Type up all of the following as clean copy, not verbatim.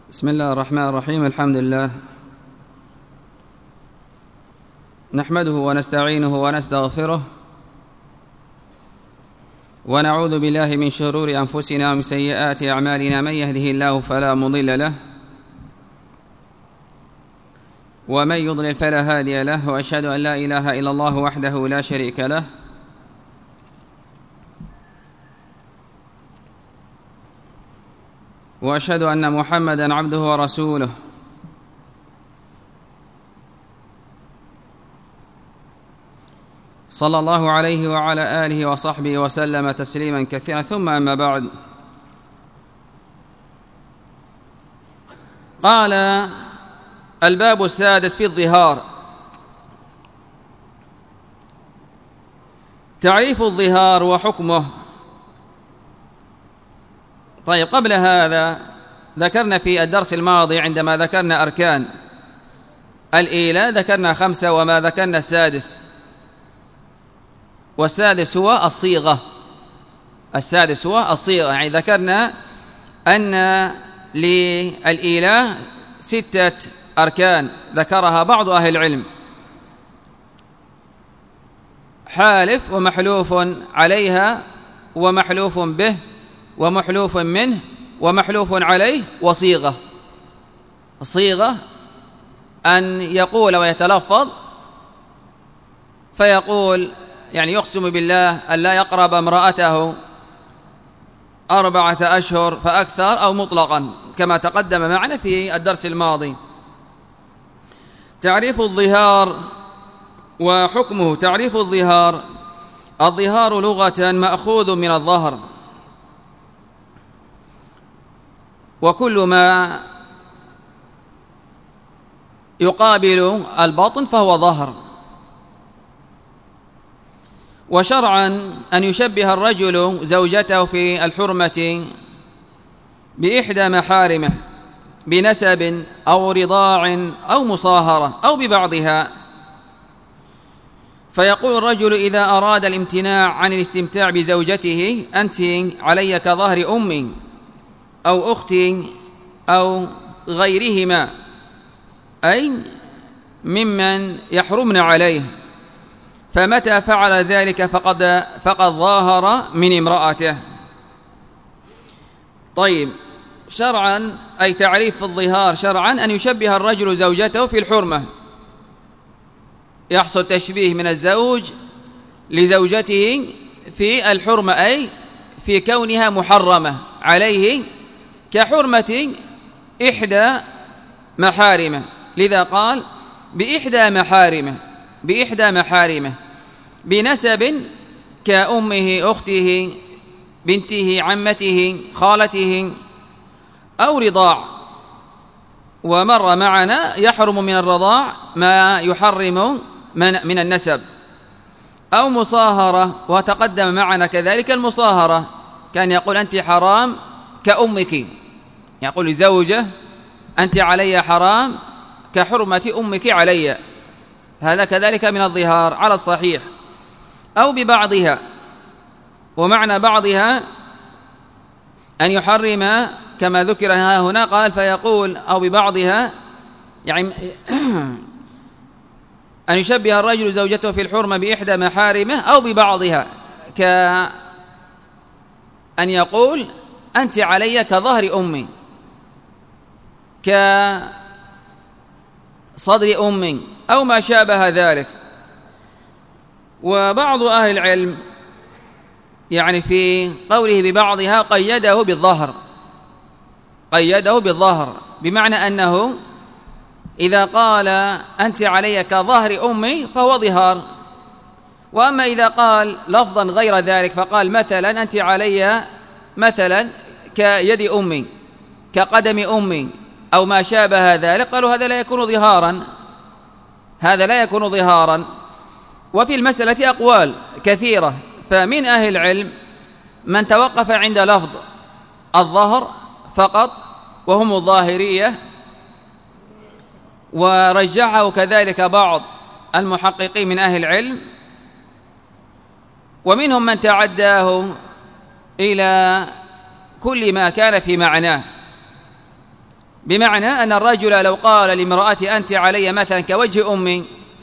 بسم الله الرحمن الرحيم. الحمد لله نحمده ونستعينه ونستغفره ونعوذ بالله من شرور أنفسنا ومن سيئات أعمالنا. من يهده الله فلا مضل له ومن يضلل فلا هادي له، وأشهد أن لا إله إلا الله وحده لا شريك له، وأشهد أن محمدًا عبده ورسوله. صلى الله عليه وعلى آله وصحبه وسلم تسليمًا كثيرًا، ثم أما بعد. قال الباب السادس في الظهار. تعريف الظهار وحكمه. طيب، قبل هذا ذكرنا في الدرس الماضي عندما ذكرنا أركان الإيلاء ذكرنا 5، وما ذكرنا السادس، والسادس هو الصيغة. السادس هو الصيغة، يعني ذكرنا أن للإيلاء 6 أركان ذكرها بعض أهل العلم: حالف ومحلوف عليها ومحلوف به ومحلوف منه ومحلوف عليه وصيغة. الصيغة أن يقول ويتلفظ فيقول، يعني يقسم بالله أن لا يقرب امرأته 4 أشهر فأكثر، أو مطلقا كما تقدم معنا في الدرس الماضي. تعريف الظهار وحكمه. تعريف الظهار: الظهار لغة مأخوذ من الظهر، وكل ما يقابل البطن فهو ظهر. وشرعا أن يشبه الرجل زوجته في الحرمة بإحدى محارمه بنسب أو رضاع أو مصاهرة أو ببعضها. فيقول الرجل إذا أراد الامتناع عن الاستمتاع بزوجته: أنت علي كظهر أمي أو أختي أو غيرهما، أي ممن يحرمن عليه. فمتى فعل ذلك فقد ظاهر من امرأته. طيب، شرعا أي تعريف الظهار شرعا أن يشبه الرجل زوجته في الحرمة، يحصل تشبيه من الزوج لزوجته في الحرمة، أي في كونها محرمة عليه كحرمة إحدى محارمه. لذا قال بإحدى محارمه بنسب كأمه، أخته، بنته، عمته، خالته، أو رضاع. ومر معنا يحرم من الرضاع ما يحرم من النسب، أو مصاهرة، وتقدم معنا كذلك المصاهرة. كان يقول: أنت حرام كأمك، يقول لزوجه: أنت علي حرام كحرمة أمك علي. هذا كذلك من الظهار على الصحيح. أو ببعضها، ومعنى بعضها أن يحرم كما ذكر هنا. قال فيقول أو ببعضها، يعني أن يشبه الرجل زوجته في الحرمة بإحدى محارمه أو ببعضها، كأن يقول: أنت علي كظهر أمي، كصدر أمي، أو ما شابه ذلك. وبعض أهل العلم يعني في قوله ببعضها قيده بالظهر، بمعنى أنه إذا قال أنت علي كظهر أمي فهو ظهار. وأما إذا قال لفظا غير ذلك فقال مثلا أنت علي مثلا كيد أمي، كقدم أمي، أو ما شابه ذلك، قالوا هذا لا يكون ظهارا. وفي المسألة أقوال كثيرة، فمن أهل العلم من توقف عند لفظ الظهر فقط وهم الظاهرية، ورجعه كذلك بعض المحققين من أهل العلم، ومنهم من تعداه إلى كل ما كان في معناه. بمعنى أن الرجل لو قال لامرأته أنت علي مثلا كوجه أمي،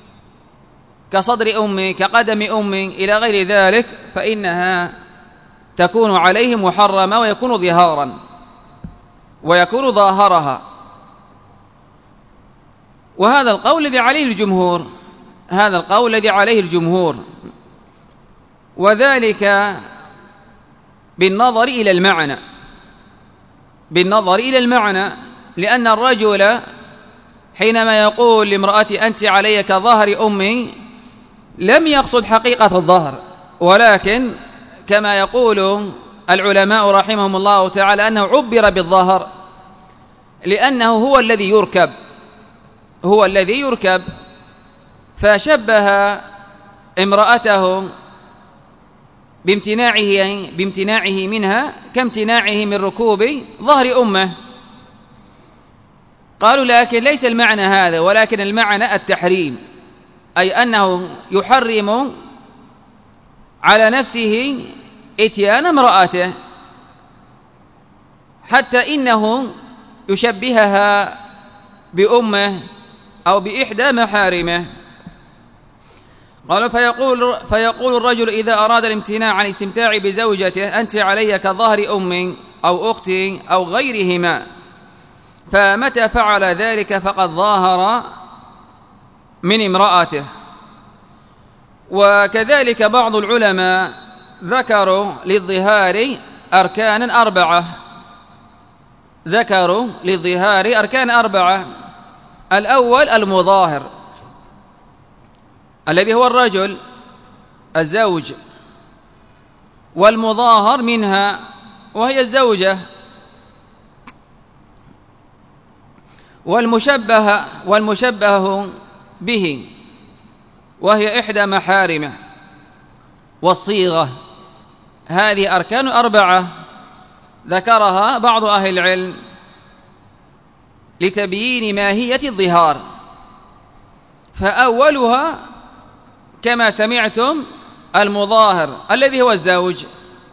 كصدر أمي، كقدم أمي، إلى غير ذلك، فإنها تكون عليه محرمة ويكون ظهارا ويكون ظاهرها. وهذا القول الذي عليه الجمهور، هذا القول الذي عليه الجمهور، وذلك بالنظر إلى المعنى، بالنظر إلى المعنى، لأن الرجل حينما يقول لامرأتي أنت علي كظهر أمي لم يقصد حقيقة الظهر، ولكن كما يقول العلماء رحمهم الله تعالى أنه عبر بالظهر لأنه هو الذي يركب، هو الذي يركب، فشبه امرأته بامتناعه منها كامتناعه من ركوب ظهر أمه. قالوا لكن ليس المعنى هذا، ولكن المعنى التحريم، أي أنه يحرم على نفسه إتيان امرأته، حتى إنه يشبهها بأمه أو بإحدى محارمه. قالوا فيقول الرجل إذا أراد الامتناع عن الاستمتاع بزوجته أنت علي كظهر أمي أو أختي أو غيرهما، فمتى فعل ذلك فقد ظاهر من امرأته. وكذلك بعض العلماء ذكروا للظهار أركانا أربعة، ذكروا للظهار أركان أربعة. الأول المظاهر الذي هو الرجل الزوج، والمظاهر منها وهي الزوجة، والمشبه به وهي إحدى محارمه، والصيغة. هذه أركان أربعة ذكرها بعض أهل العلم لتبيين ماهية الظهار. فأولها كما سمعتم المظاهر الذي هو الزوج،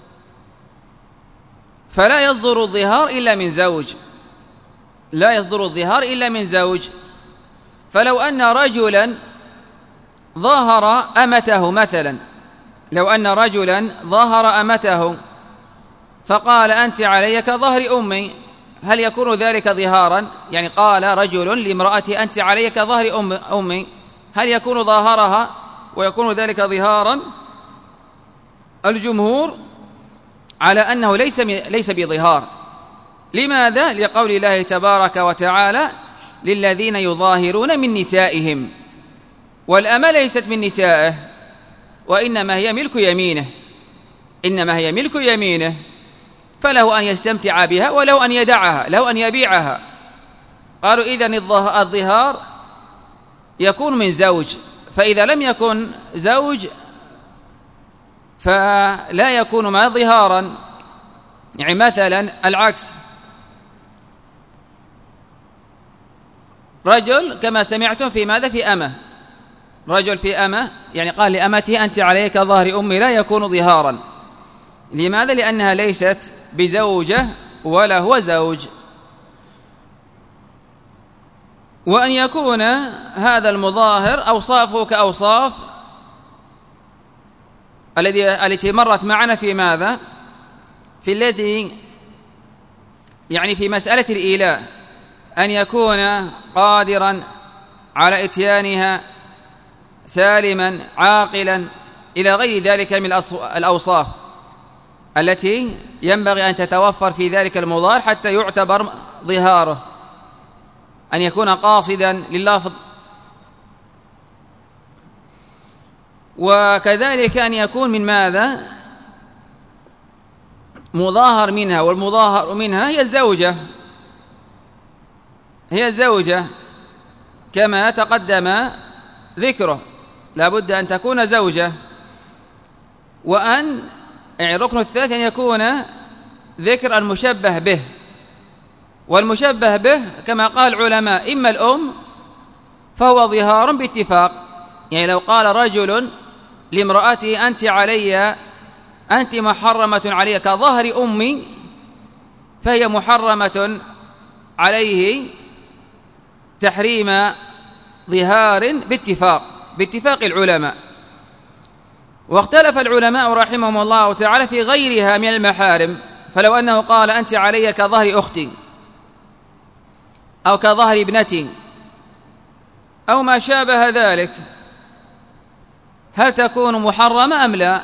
فلا يصدر الظهار إلا من زوج، لا يصدر الظهار إلا من زوج. فلو أن رجلا ظاهر أمته مثلا، لو أن رجلا ظاهر أمته فقال أنت علي كظهر أمي، هل يكون ذلك ظهارا؟ يعني قال رجل لامرأتي أنت علي كظهر أمي، هل يكون ظاهرها ويكون ذلك ظهارا؟ الجمهور على أنه ليس بظهار. لماذا؟ لقول الله تبارك وتعالى للذين يظاهرون من نسائهم، والأمة ليست من نسائه، وإنما هي ملك يمينه، إنما هي ملك يمينه، فله أن يستمتع بها وله أن يدعها، له أن يبيعها. قالوا إذن الظهار يكون من زوج، فإذا لم يكن زوج فلا يكون ما ظهارا. يعني مثلا العكس، رجل كما سمعتم في ماذا؟ في أمة، رجل في أمة، يعني قال لأمته أنت عليك ظهر أمي، لا يكون ظهارا. لماذا؟ لأنها ليست بزوجة ولا هو زوج. وأن يكون هذا المظاهر أوصافه كأوصاف التي مرت معنا في ماذا؟ في الذي يعني في مسألة الإيلاء، أن يكون قادرا على إتيانها، سالما، عاقلا، إلى غير ذلك من الأوصاف التي ينبغي أن تتوفر في ذلك المظاهر حتى يعتبر ظهاره، أن يكون قاصدا لللفظ، وكذلك أن يكون من ماذا؟ مظاهر منها، والمظاهر منها هي الزوجة، هي الزوجة كما تقدم ذكره، لا بد أن تكون زوجة. وأن الركن الثالث أن يكون ذكر المشبه به، والمشبه به كما قال العلماء إما الأم فهو ظهار باتفاق، يعني لو قال رجل لامرأته أنت علي، أنت محرمة علي كظهر أمي، فهي محرمة عليه تحريم ظهار باتفاق العلماء. واختلف العلماء رحمهم الله تعالى في غيرها من المحارم، فلو أنه قال أنت علي كظهر أختي أو كظهر ابنتي أو ما شابه ذلك، هل تكون محرمة أم لا؟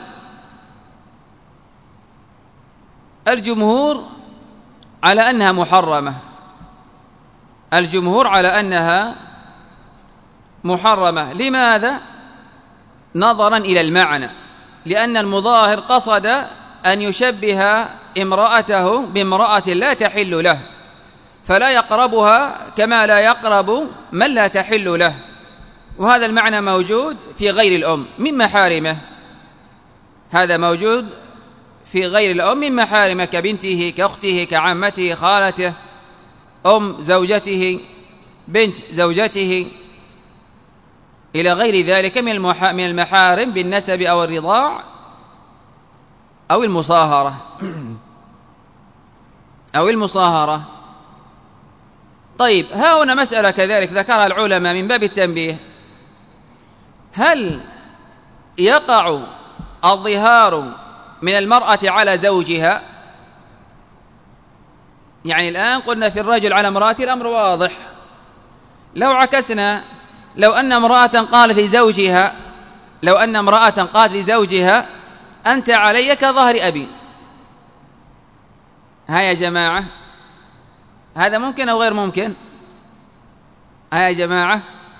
الجمهور على أنها محرمة، الجمهور على أنها محرمة. لماذا؟ نظرا إلى المعنى، لأن المظاهر قصد أن يشبه امرأته بامرأة لا تحل له، فلا يقربها كما لا يقرب من لا تحل له، وهذا المعنى موجود في غير الأم من محارمه، هذا موجود في غير الأم من محارمه كبنته كأخته كعمته خالته أم زوجته بنت زوجته إلى غير ذلك من المحارم بالنسب أو الرضاع أو المصاهرة. طيب، ها هنا مسألة كذلك ذكرها العلماء من باب التنبيه: هل يقع الظهار من المرأة على زوجها؟ يعني الآن قلنا في الرجل على امرأته الأمر واضح. لو عكسنا، لو أن امرأة قالت لزوجها أنت علي كظهر أبي، ها يا جماعة، هذا ممكن أو غير ممكن؟ ها يا جماعة،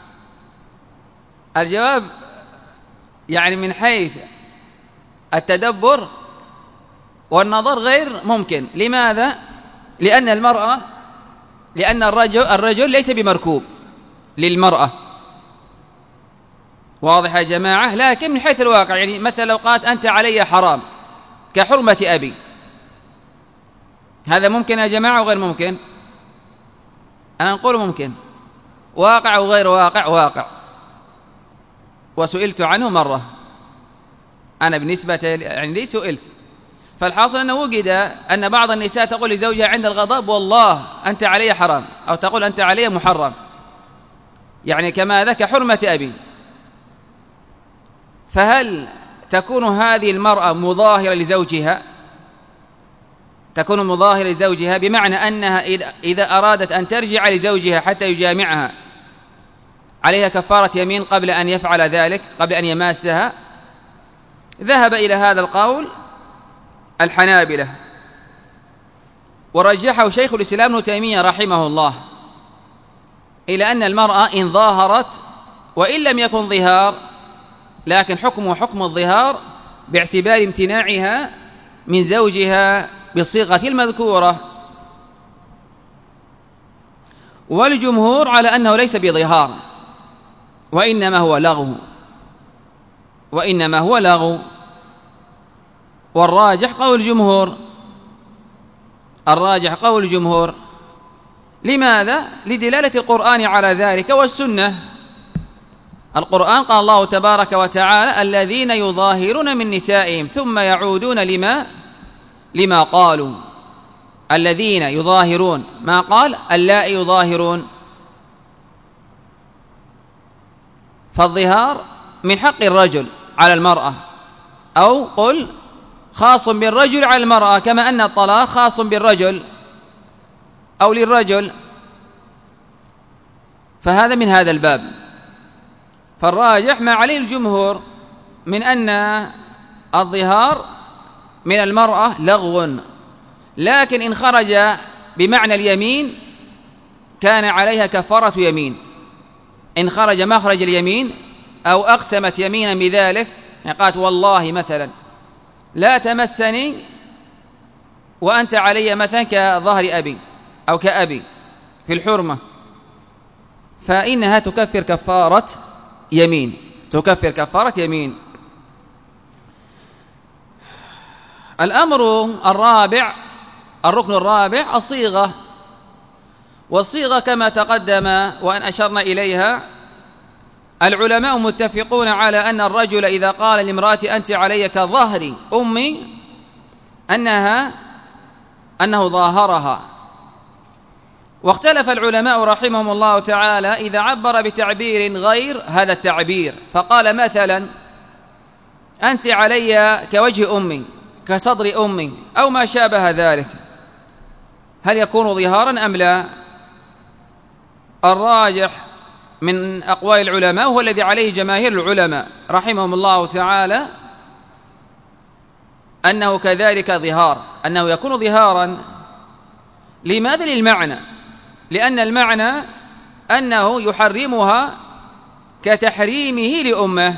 الجواب يعني من حيث التدبر والنظر غير ممكن. لماذا؟ لأن الرجل ليس بمركوب للمرأة، واضح يا جماعة؟ لكن من حيث الواقع، يعني مثلا لو قالت أنت علي حرام كحرمة أبي، هذا ممكن يا جماعة وغير ممكن؟ أنا نقول ممكن. واقع وغير واقع؟ واقع، وسئلت عنه مرة أنا بالنسبة يعني لي سئلت. فالحاصل أنه وجد أن بعض النساء تقول لزوجها عند الغضب والله أنت علي حرام، أو تقول أنت علي محرم، يعني كما ذاك حرمة أبي. فهل تكون هذه المرأة مظاهرة لزوجها؟ تكون مظاهرة لزوجها بمعنى أنها إذا أرادت أن ترجع لزوجها حتى يجامعها عليها كفارة يمين قبل أن يفعل ذلك، قبل أن يماسها. ذهب إلى هذا القول الحنابلة، ورجحه شيخ الإسلام ابن تيمية رحمه الله، إلى أن المرأة إن ظاهرت وإن لم يكن ظهار، لكن حكمه حكم الظهار باعتبار امتناعها من زوجها بالصيغة المذكورة. والجمهور على أنه ليس بظهار، وإنما هو لغو. والراجح قول الجمهور. لماذا؟ لدلالة القرآن على ذلك والسنة. القرآن قال الله تبارك وتعالى الذين يظاهرون من نسائهم ثم يعودون لما قالوا. الذين يظاهرون، ما قال اللائي يظاهرون. فالظهار من حق الرجل على المرأة، أو قل خاص بالرجل على المرأة، كما أن الطلاق خاص بالرجل أو للرجل، فهذا من هذا الباب. فالراجح ما عليه الجمهور من أن الظهار من المرأة لغو، لكن إن خرج بمعنى اليمين كان عليها كفارة يمين. إن خرج مخرج اليمين أو أقسمت يمينا بذلك، يعني قالت والله مثلا لا تمسني وأنت علي مثلا كظهر أبي أو كأبي في الحرمة، فإنها تكفر كفارة يمين. الركن الرابع الصيغة. والصيغة كما تقدم وأن أشرنا إليها، العلماء متفقون على أن الرجل إذا قال لامرأة أنت علي كظهر أمي أنه ظاهرها، واختلف العلماء رحمهم الله تعالى إذا عبر بتعبير غير هذا التعبير، فقال مثلا أنت علي كوجه أمي، كصدر أمي، أو ما شابه ذلك، هل يكون ظهارا أم لا؟ الراجح من أقوال العلماء هو الذي عليه جماهير العلماء رحمهم الله تعالى أنه كذلك ظهار، أنه يكون ظهارا. لماذا؟ للمعنى، لأن المعنى أنه يحرمها كتحريمه لأمه.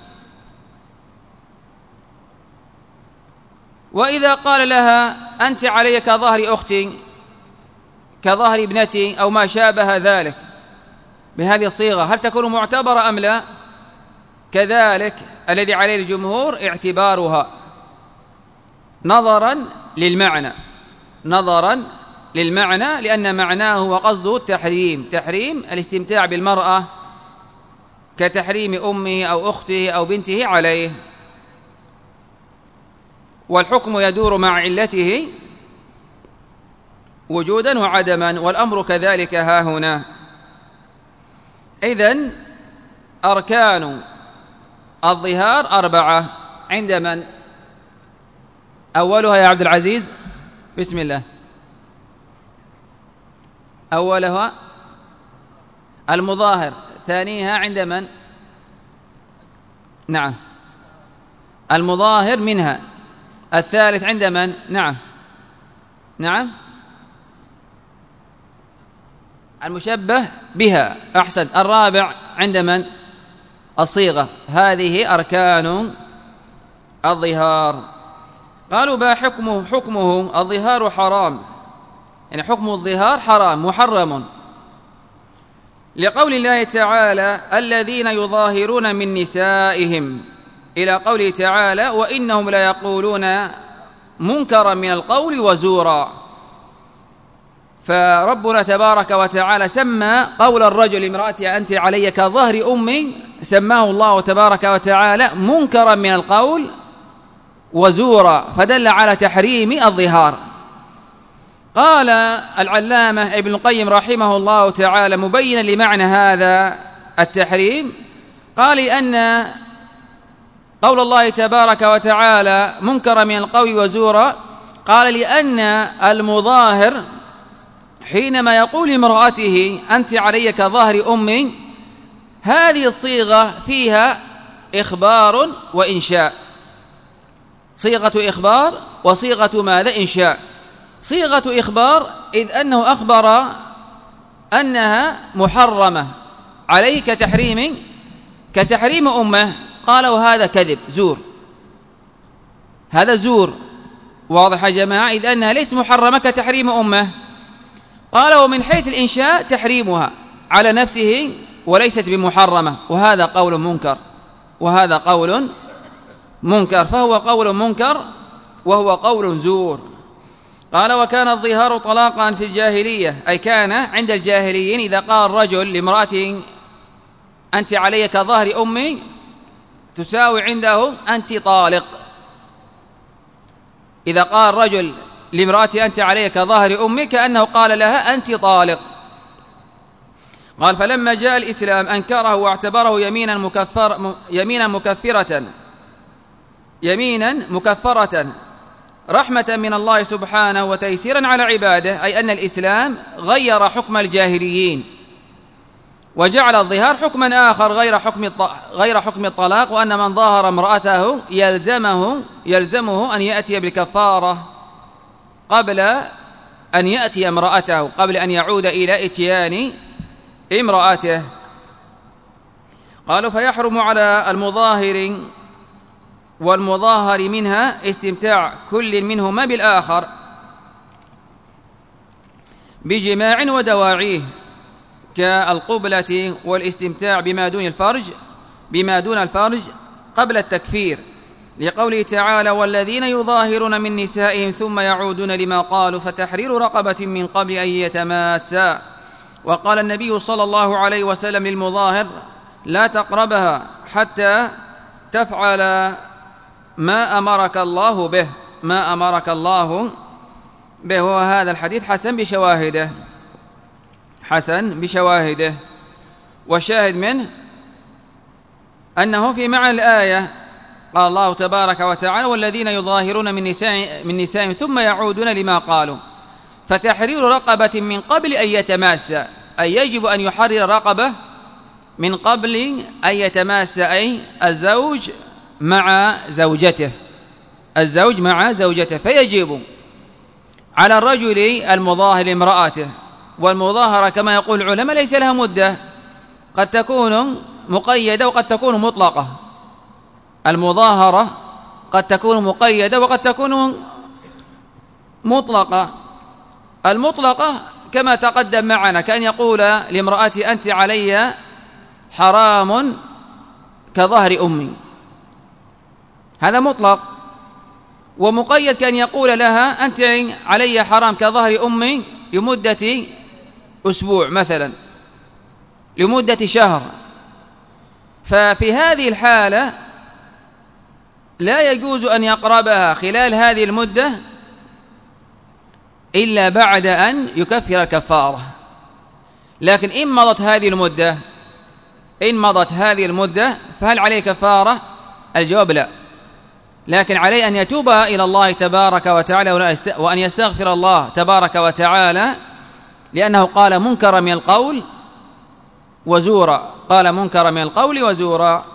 وإذا قال لها أنت علي كظهر أختي، كظهر ابنتي، أو ما شابه ذلك بهذه الصيغة، هل تكون معتبرة أم لا؟ كذلك الذي عليه الجمهور اعتبارها نظرا للمعنى، نظرا للمعنى، لأن معناه وقصده التحريم، تحريم الاستمتاع بالمرأة كتحريم أمه أو أخته أو بنته عليه، والحكم يدور مع علته وجودا وعدما، والأمر كذلك ها هنا. إذن أركان الظهار 4 عند من؟ أولها يا عبد العزيز، بسم الله. أولها المظاهر، ثانيها عند من؟ نعم المظاهر منها، الثالث عند من؟ نعم المشبه بها، أحسن. الرابع عند من؟ الصيغة. هذه أركان الظهار. قالوا با حكمه الظهار حرام، يعني حكم الظهار حرام محرم، لقول الله تعالى الذين يظاهرون من نسائهم، إلى قوله تعالى وإنهم ليقولون منكرا من القول وزورا. فربنا تبارك وتعالى سمى قول الرجل لامرأته أنت علي كظهر أمي، سماه الله تبارك وتعالى منكرا من القول وزورا، فدل على تحريم الظهار. قال العلامة ابن القيم رحمه الله تعالى مبينا لمعنى هذا التحريم، قال لأن قول الله تبارك وتعالى منكرا من القول وزورا، قال لأن المظاهر حينما يقول لامرأته أنت علي كظهر أمي، هذه الصيغة فيها إخبار وإنشاء، صيغة إخبار وصيغة ماذا؟ إنشاء. صيغة إخبار إذ أنه أخبر أنها محرمة عليه كتحريم أمه، قالوا هذا كذب زور، هذا زور، واضح يا جماعة؟ إذ أنها ليس محرمة كتحريم أمه. قال ومن حيث الإنشاء تحريمها على نفسه وليست بمحرمة، وهذا قول منكر، وهذا قول منكر، فهو قول منكر وهو قول زور. قال وكان الظهار طلاقا في الجاهلية، أي كان عند الجاهليين إذا قال الرجل لامرأته أنت علي كظهر أمي تساوي عنده أنت طالق. إذا قال الرجل لامرأته أنت علي كظهر أمي كأنه قال لها أنت طالق. قال فلما جاء الإسلام أنكره واعتبره يمينا مكفرة رحمة من الله سبحانه وتيسيرا على عباده، أي أن الإسلام غير حكم الجاهليين وجعل الظهار حكما آخر غير حكم الطلاق، وأن من ظاهر امرأته يلزمه أن يأتي بالكفارة قبل أن يأتي امرأته، قبل أن يعود إلى إتيان امرأته. قالوا فيحرم على المظاهر والمظاهر منها استمتاع كل منهما بالآخر بجماع ودواعيه، كالقبلة والاستمتاع بما دون الفرج قبل التكفير، لقوله تعالى والذين يظاهرون من نسائهم ثم يعودون لما قالوا فتحرير رقبة من قبل أن يتماسا. وقال النبي صلى الله عليه وسلم للمظاهر لا تقربها حتى تفعل ما أمرك الله به، وهذا الحديث حسن بشواهده. حسن بشواهده. والشاهد منه أنه في معنى الآية قال الله تبارك وتعالى: والذين يظاهرون من نسائهم ثم يعودون لما قالوا فتحرير رقبة من قبل أن يتماسا، أي يجب أن يحرر رقبة من قبل أن يتماسا، أي الزوج مع زوجته، الزوج مع زوجته، فيجب على الرجل المظاهر لامرأته. والمظاهرة كما يقول العلماء ليس لها مدة، قد تكون مقيدة وقد تكون مطلقة. المظاهرة قد تكون مقيدة وقد تكون مطلقة. المطلقة كما تقدم معنا كأن يقول لامرأتي: أنت علي حرام كظهر أمي، هذا مطلق. ومقيد كأن يقول لها: أنت علي حرام كظهر أمي لمدة أسبوع مثلا، لمدة شهر. ففي هذه الحالة لا يجوز أن يقربها خلال هذه المدة إلا بعد أن يكفر الكفارة. لكن إن مضت هذه المدة فهل عليه كفارة؟ الجواب لا، لكن عليه أن يتوب إلى الله تبارك وتعالى وأن يستغفر الله تبارك وتعالى، لأنه قال منكر من القول وزورا، قال منكر من القول وزورا.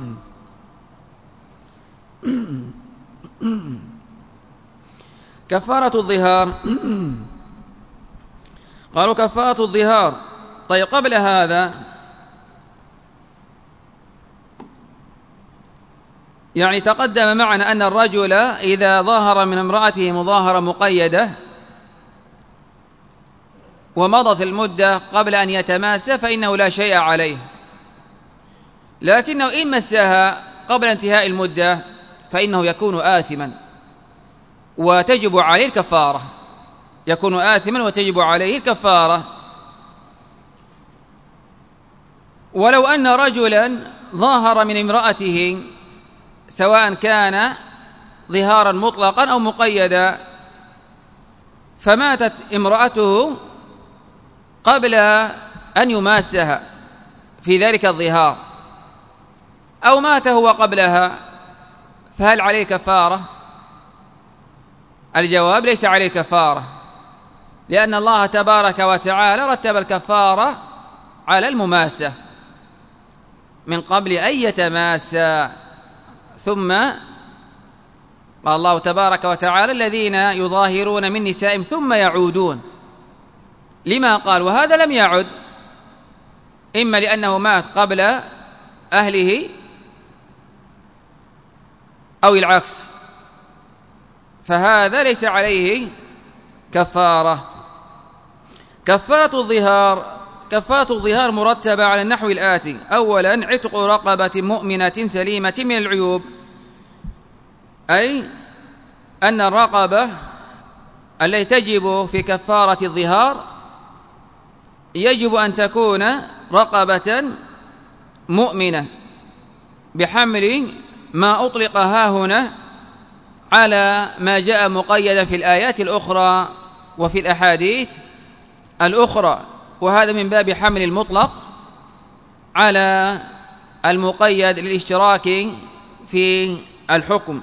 كفارة الظهار، قالوا كفارة الظهار. طيب قبل هذا يعني تقدم معنا أن الرجل إذا ظاهر من امرأته مظاهرة مقيدة ومضت المدة قبل أن يتماسى فإنه لا شيء عليه، لكنه إن مسها قبل انتهاء المدة فإنه يكون آثما وتجب عليه الكفارة، يكون آثما وتجب عليه الكفارة. ولو أن رجلا ظاهر من امرأته سواء كان ظهارا مطلقا أو مقيدا فماتت امرأته قبل أن يماسها في ذلك الظهار أو مات هو قبلها، فهل عليه كفارة؟ الجواب: ليس عليه كفارة، لأن الله تبارك وتعالى رتب الكفارة على المماسة من قبل أن يتماسى. ثم قال الله تبارك وتعالى: الذين يظاهرون من نسائهم ثم يعودون لما قال، وهذا لم يعد، إما لأنه مات قبل أهله أو العكس، فهذا ليس عليه كفارة. كفارة الظهار مرتبة على النحو الآتي: أولا عتق رقبة مؤمنة سليمة من العيوب، أي أن الرقبة التي تجب في كفارة الظهار يجب أن تكون رقبة مؤمنة، بحمل ما أطلق هاهنا على ما جاء مقيدا في الآيات الأخرى وفي الأحاديث الأخرى، وهذا من باب حمل المطلق على المقيد للاشتراك في الحكم.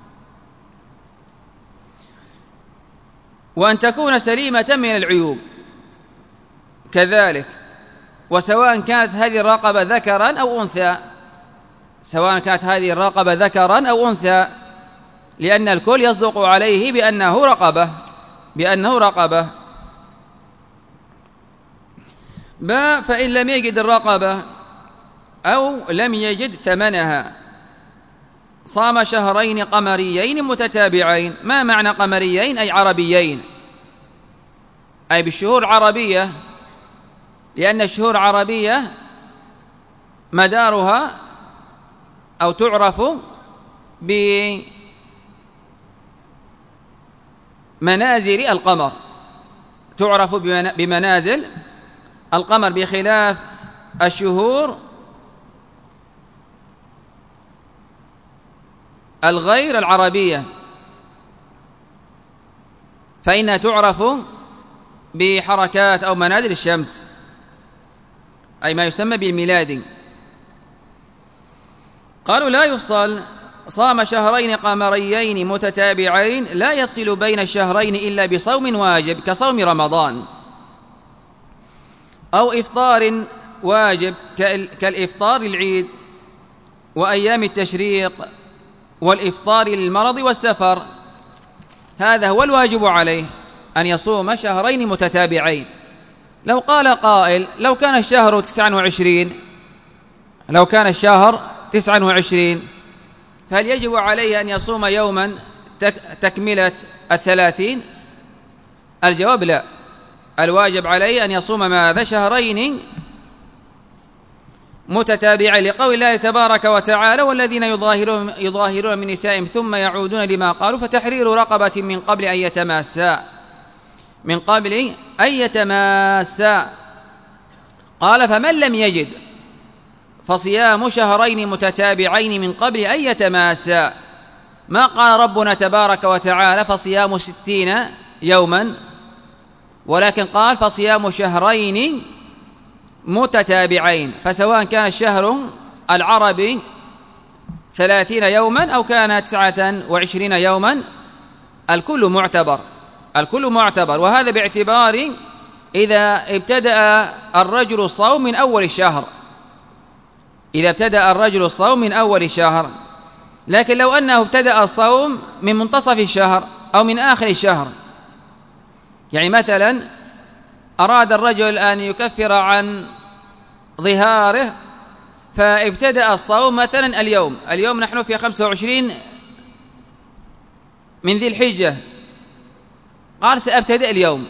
وأن تكون سليمة من العيوب كذلك، وسواء كانت هذه الرقبة ذكرا أو أنثى، سواء كانت هذه الرقبة ذكرا أو أنثى، لأن الكل يصدق عليه بأنه رقبة. فإن لم يجد الرقبة أو لم يجد ثمنها صام شهرين قمريين متتابعين. ما معنى قمريين؟ أي عربيين، أي بالشهور العربية، لأن الشهور العربية مدارها أو تعرف بمنازل القمر، تعرف بمنازل القمر، بخلاف الشهور الغير العربية فإنها تعرف بحركات أو منازل الشمس. أي ما يسمى بالميلاد. قالوا لا يفصل، صام شهرين قمريين متتابعين لا يصل بين الشهرين إلا بصوم واجب كصوم رمضان، أو إفطار واجب كالإفطار العيد وأيام التشريق والإفطار للمرض والسفر. هذا هو الواجب عليه، أن يصوم شهرين متتابعين. لو قال قائل لو كان الشهر 29 فهل يجب عليه أن يصوم يوما تكملة 30؟ الجواب لا، الواجب عليه أن يصوم ماذا؟ شهرين متتابعين، لقول الله تبارك وتعالى والذين يظاهرون من نسائهم ثم يعودون لما قالوا فتحرير رقبة من قبل أن يتماسا. قال فمن لم يجد فصيام شهرين متتابعين من قبل أن يتماسا. ما قال ربنا تبارك وتعالى فصيام 60 يوما، ولكن قال فصيام شهرين متتابعين، فسواء كان الشهر العربي 30 يوما أو كان 29 يوما الكل معتبر. وهذا باعتبار إذا ابتدأ الرجل الصوم من أول الشهر، لكن لو أنه ابتدأ الصوم من منتصف الشهر أو من آخر الشهر، يعني مثلا أراد الرجل أن يكفر عن ظهاره فابتدأ الصوم مثلا اليوم نحن في 25 من ذي الحجة، قال سأبتدأ اليوم،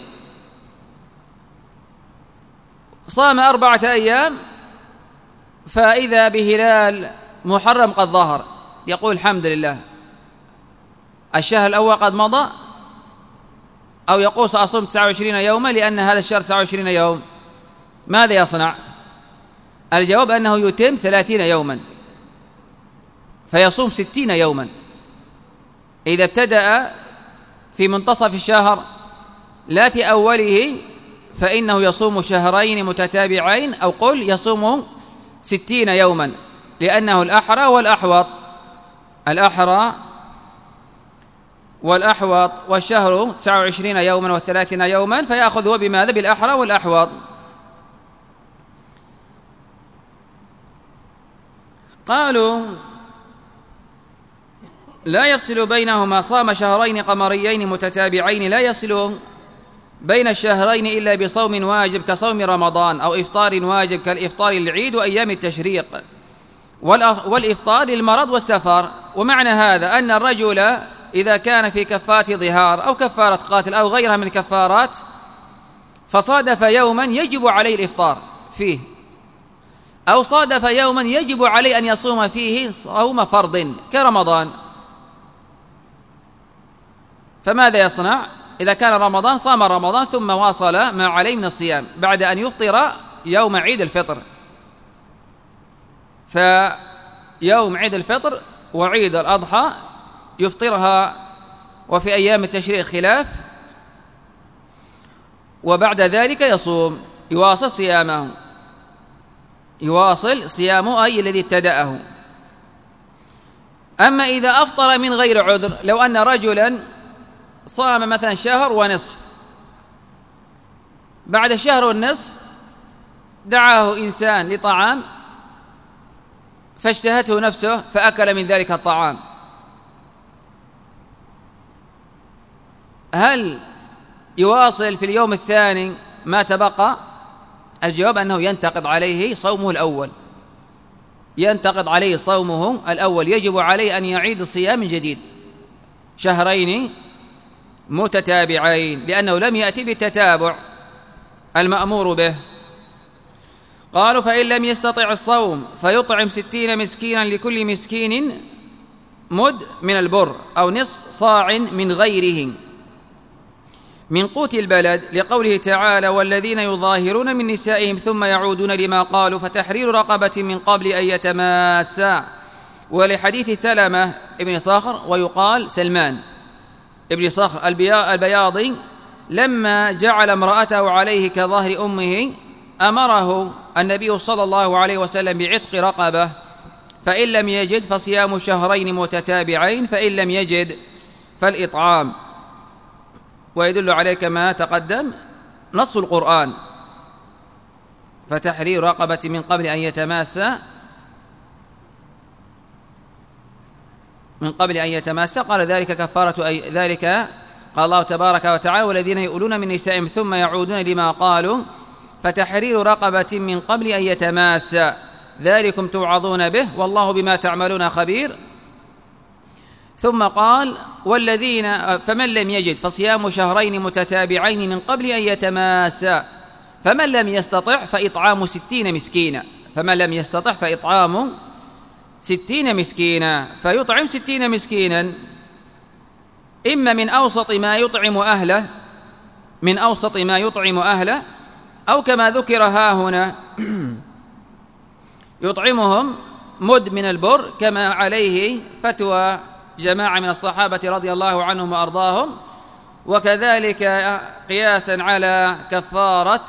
صام 4 أيام فإذا بهلال محرم قد ظهر، يقول الحمد لله الشهر الأول قد مضى، أو يقول سأصوم 29 يوما لأن هذا الشهر 29 يوم. ماذا يصنع؟ الجواب أنه يتم 30 يوما فيصوم 60 يوما. إذا ابتدأ في منتصف الشهر لا في أوله فإنه يصوم شهرين متتابعين، أو قل يصوم 60 يوما، لأنه الأحرى والأحوط، والشهر 29 يوما و30 يوما، فيأخذ هو بماذا؟ بالأحرى والأحوط. قالوا لا يفصل بينهما، صام شهرين قمريين متتابعين لا يصل بين الشهرين إلا بصوم واجب كصوم رمضان، أو إفطار واجب كالإفطار العيد وأيام التشريق والإفطار للمرض والسفر. ومعنى هذا أن الرجل إذا كان في كفارة ظهار أو كفارة قاتل أو غيرها من الكفارات فصادف يوما يجب عليه الإفطار فيه، أو صادف يوما يجب عليه أن يصوم فيه صوم فرض كرمضان، فماذا يصنع؟ إذا كان رمضان صام رمضان ثم واصل ما عليه من الصيام بعد أن يفطر يوم عيد الفطر. فيوم عيد الفطر وعيد الأضحى يفطرها، وفي أيام التشريق خلاف، وبعد ذلك يواصل صيامه أي الذي ابتدأه. أما إذا أفطر من غير عذر، لو أن رجلا صام مثلا شهر ونصف، بعد شهر والنصف دعاه إنسان لطعام فاشتهته نفسه فأكل من ذلك الطعام، هل يواصل في اليوم الثاني ما تبقى؟ الجواب أنه ينتقض عليه صومه الأول، يجب عليه أن يعيد الصيام من جديد شهرين متتابعين، لأنه لم يأتي بالتتابع المأمور به. قالوا فإن لم يستطع الصوم فيطعم 60 مسكينا لكل مسكين مد من البر أو نصف صاع من غيره من قوت البلد، لقوله تعالى والذين يظاهرون من نسائهم ثم يعودون لما قالوا فتحرير رقبة من قبل أن يتماسا، ولحديث سلمة ابن صخر ويقال سلمان ابن صخر البياضي لما جعل امرأته عليه كظهر أمه أمره النبي صلى الله عليه وسلم بعتق رقبة، فإن لم يجد فصيام شهرين متتابعين، فإن لم يجد فالإطعام. ويدل عليه كما تقدم نص القرآن: فتحرير رقبة من قبل أن يتماسى قال ذلك كفارة ذلك. قال الله تبارك وتعالى: والذين يؤلون من نسائهم ثم يعودون لما قالوا فتحرير رقبة من قبل أن يتماسى ذلكم توعظون به والله بما تعملون خبير. ثم قال: فمن لم يجد فصيام شهرين متتابعين من قبل أن يتماسى، فمن لم يستطع فإطعام 60 مسكينا. فمن لم يستطع فإطعام 60 مسكينا، فيطعم 60 مسكينا إما من أوسط ما يطعم أهله، أو كما ذكر ها هنا يطعمهم مد من البر، كما عليه فتوى جماعة من الصحابة رضي الله عنهم وأرضاهم، وكذلك قياسا على كفارة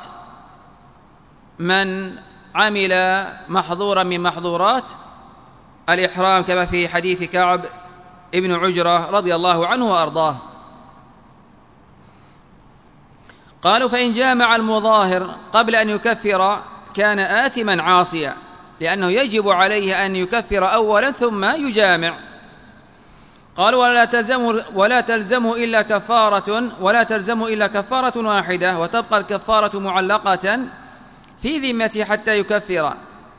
من عمل محظورا من محظورات الإحرام، كما في حديث كعب ابن عجرة رضي الله عنه وأرضاه. قالوا: فإن جامع المظاهر قبل أن يكفر كان آثما عاصيا، لأنه يجب عليه أن يكفر أولا ثم يجامع. قالوا: ولا تلزم إلا كفارة واحدة، وتبقى الكفارة معلقة في ذمته حتى يكفر،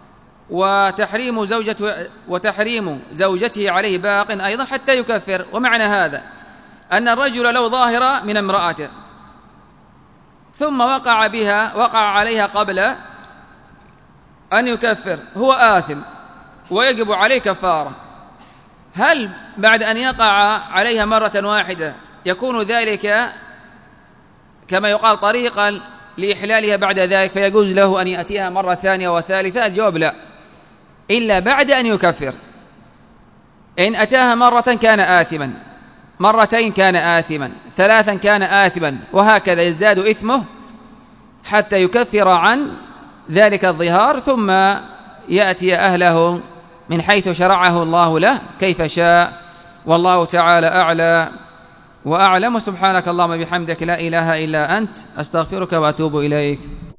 وتحريم زوجته عليه باق أيضا حتى يكفر. ومعنى هذا أن الرجل لو ظاهر من امرأته ثم وقع عليها قبل أن يكفر، هو آثم ويجب عليه كفارة. هل بعد أن يقع عليها مرة واحدة يكون ذلك كما يقال طريقا لإحلالها بعد ذلك فيجوز له أن يأتيها مرة ثانية وثالثة؟ الجواب لا، إلا بعد أن يكفر. إن أتاها مرة كان آثما، مرتين كان آثما، ثلاثا كان آثما، وهكذا يزداد إثمه حتى يكفر عن ذلك الظهار، ثم يأتي أهله من حيث شرعه الله له كيف شاء. والله تعالى أعلى وأعلم. سبحانك اللهم بحمدك لا إله إلا أنت، أستغفرك وأتوب إليك.